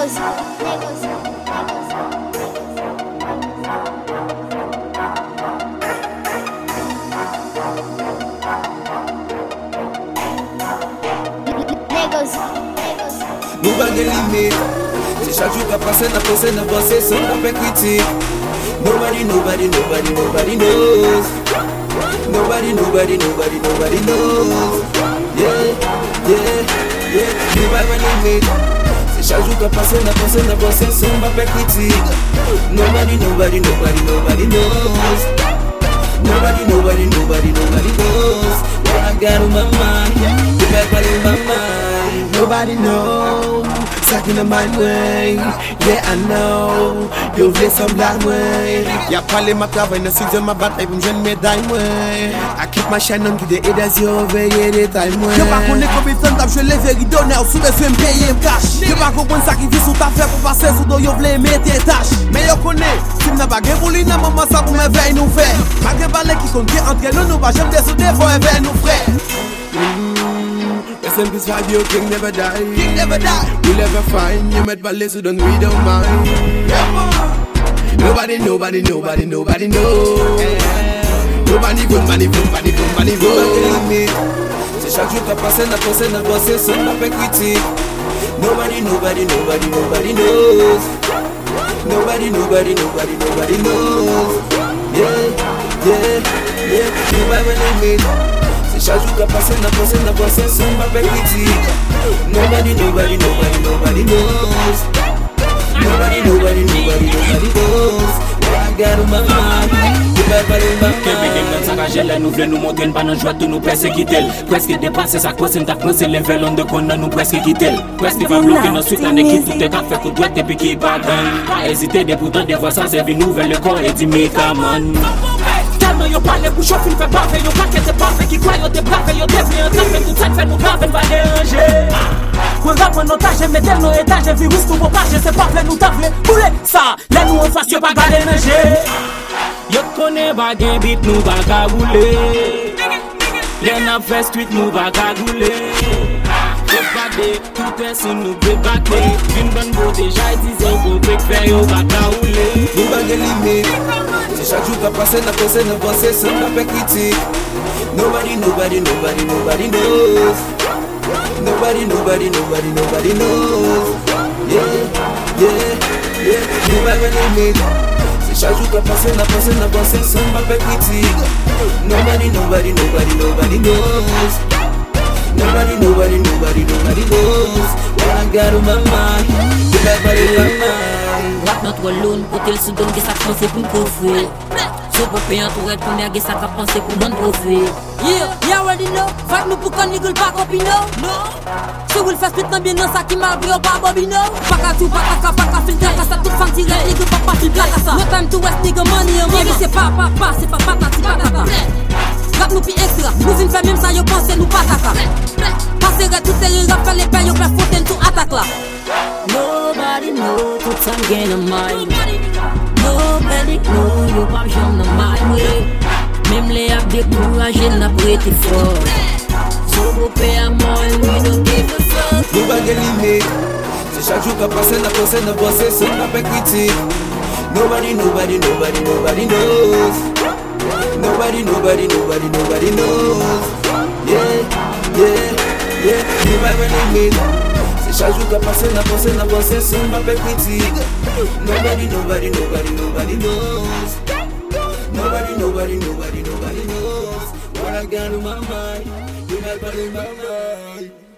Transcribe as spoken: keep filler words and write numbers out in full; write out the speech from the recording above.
Lagos, Lagos, Lagos, Lagos. Nou pa gen limit. Se chak jou ka pase na pose na bose son pa pe kritik. Nobody, nobody, nobody, nobody knows. Nobody, nobody, nobody, nobody knows. Yeah, yeah, yeah. Nou pa gen limit. Se chak jou ka pase na pose na bose son pa pe kritik. Nobody, nobody, nobody, nobody knows. Nobody, nobody, nobody, nobody knows what I got on my mind. You better in my mind. Nobody know, second in my way. Yeah, I know, you vle some black way. Y'a parlé ma travail, dans six heures ma bataille pour me jeune médaille way. I keep my shine on qui des aides yo veiller détail moi. Yo pas connaît combien de temps je les vérité d'honneur sous les yeux me payer me cash. Yo pas comprendre sacrifice ou ta fait pour passer sous dos yo vle mettre tes tâches. Mais yo connaît, si n'a pas gain pour lui na maman ça pour me veille nous faire. Malgré balai qui compte entre nous nous va jamais dessouder faut éveiller nous frères. S M P's five, your king never die. King never die. We'll never find you met ballet, so don't we don't mind. Yeah. Nobody, nobody, nobody, nobody knows. Yeah. Nobody, nobody, nobody, nobody knows. Se chak jou ka pase na pose na bose son pa pe kritik. Nobody, nobody, nobody, nobody knows. Nobody, nobody, nobody, nobody knows. Yeah, yeah, yeah. Nobody limit. Chaque jour qu'a passé, n'a passé, n'a passé, son pas critique. Nobody, nobody, nobody, nobody knows. Nobody, nobody, nobody, nobody knows what I got on my mind. You better in my mind. Kebe gen men sakaje le nou vle nou montre n pa nan jwa tout nou preske kitel. Preske depase sak pose ta prense level on de kon nan nou preske kitel. Preske va bloke nan suite ane ki tout e ka fe kou dwet epi ki bagan. Pa ezite de pourtant de voix sa servi nouvel le corps et di me come on. Tellement yo parle pour chauffer fait bave yo pas qu'être parfait qui croit yo te brave yo te bien tapé tout ça fait nous grave va déranger. Qu'on va prendre otage mettre nos étages virus tout page c'est pas fait nous taper bouler ça là nous en face yo pas garder nager. Yo connaît pas gain beat nous pas ka rouler. Les n'a fait street nous pas ka rouler. Tout est sur nous préparer. Une bonne go déjà disé qu'on peut faire yo pas ka rouler. Nou pa gen limit. Se chak jou ka pase na pose na bose son pa pe kritik. Nobody, nobody, nobody, nobody knows. Nobody, nobody, nobody, nobody knows. Yeah, yeah, yeah. Nou pa gen limit. Se chak jou ka pase na pose na bose son pa pe kritik. Nobody, nobody, nobody, nobody knows. Nobody, nobody, nobody, nobody knows what I got on my mind. You better in my mind. Rap notre loun, côté le sudon, qui ça pense pour coffrer. So pour payer un tourette, pour néger ça qu'a pensé pour mon profit. Yeah, you already know. Fight nous pour qu'on niggle pas copino. No. Si vous le faites split, non bien non ça qui m'a pris au pas bobino. Pas qu'à tout, pas qu'à pas qu'à filtrer, qu'à ça toute fan tirée, niggle pas pas fil blague à ça. No time to waste nigga money, money c'est pas pas pas, c'est pas patati patata. Rap nous pi extra, nous v'in fait même ça, yo pense nous pas taka. Passerait tout terrain, rap fait les pains, yo fait fontaine tout attaque là. Nobody know, tout ça gain on mind. Nobody know, yo pas j'aime no mind way. Même les ap découragés n'a pas été fort. So go pay a more, we don't give a fuck. Nou pa gen limit. Se chak jou ka pase na pose na bose son pa pe kritik. Nobody, nobody, nobody, nobody knows. Nobody, nobody, nobody, nobody knows. Yeah, yeah, yeah. Nou pa gen limit. Se chak jou ka pase na pose na bose son pa pe kritik. Nobody, nobody, nobody, nobody knows. Nobody, nobody, nobody, nobody knows what I got on my mind. You never in my mind.